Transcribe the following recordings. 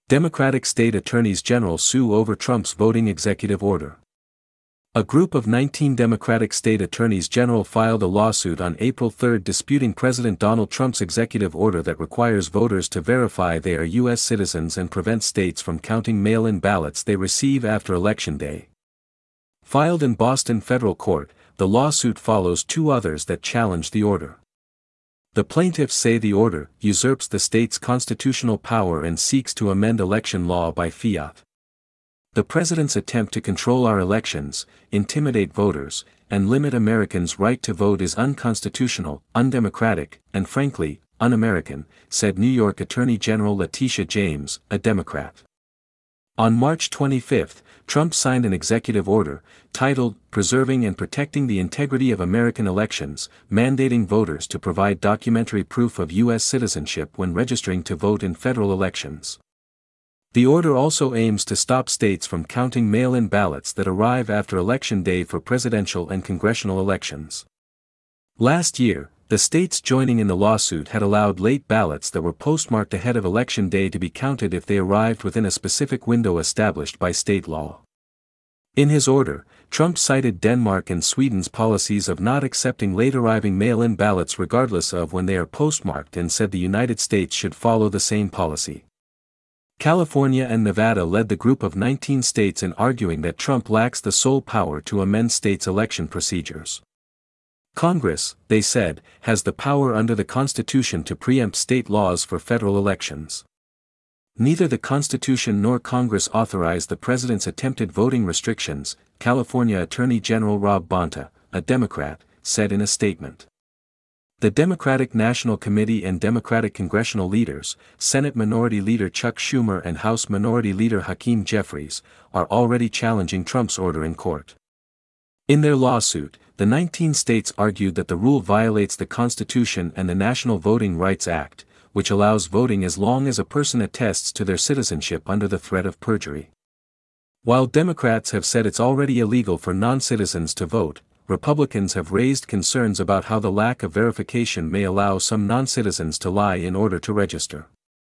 Democratic state attorneys general sue over Trump's voting executive order. A group of 19 Democratic state attorneys general filed a lawsuit on April 3 disputing President Donald Trump's executive order that requires voters to verify they are U.S. citizens and prevents states from counting mail-in ballots they receive after Election Day. Filed in Boston federal court, the lawsuit follows two others that challenge the order. The plaintiffs say the order usurps the state's constitutional power and seeks to amend election law by fiat. The president's attempt to control our elections, intimidate voters, and limit Americans' right to vote is unconstitutional, undemocratic, and frankly, un-American, said New York Attorney General Letitia James, a Democrat. On March 25, Trump signed an executive order, titled, Preserving and Protecting the Integrity of American Elections, mandating voters to provide documentary proof of U.S. citizenship when registering to vote in federal elections. The order also aims to stop states from counting mail-in ballots that arrive after Election Day for presidential and congressional elections. Last year, the states joining in the lawsuit had allowed late ballots that were postmarked ahead of Election Day to be counted if they arrived within a specific window established by state law. In his order, Trump cited Denmark and Sweden's policies of not accepting late-arriving mail-in ballots regardless of when they are postmarked and said the United States should follow the same policy. California and Nevada led the group of 19 states in arguing that Trump lacks the sole power to amend states' election procedures. Congress, they said, has the power under the Constitution to preempt state laws for federal elections. Neither the Constitution nor Congress authorize the president's attempted voting restrictions, California Attorney General Rob Bonta, a Democrat, said in a statement. The Democratic National Committee and Democratic congressional leaders, Senate Minority Leader Chuck Schumer and House Minority Leader Hakeem Jeffries, are already challenging Trump's order in court. In their lawsuit, the 19 states argued that the rule violates the Constitution and the National Voting Rights Act, which allows voting as long as a person attests to their citizenship under the threat of perjury. While Democrats have said it's already illegal for non-citizens to vote, Republicans have raised concerns about how the lack of verification may allow some non-citizens to lie in order to register.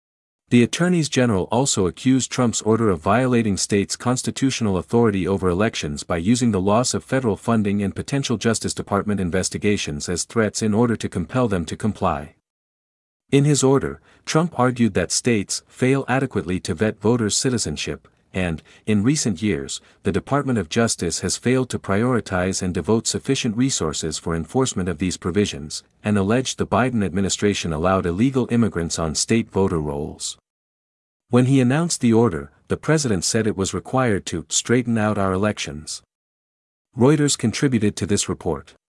The attorneys general also accused Trump's order of violating states' constitutional authority over elections by using the loss of federal funding and potential Justice Department investigations as threats in order to compel them to comply. In his order, Trump argued that states fail adequately to vet voters' citizenship, and, in recent years, the Department of Justice has failed to prioritize and devote sufficient resources for enforcement of these provisions, and alleged the Biden administration allowed illegal immigrants on state voter rolls. When he announced the order, the president said it was required to straighten out our elections. Reuters contributed to this report.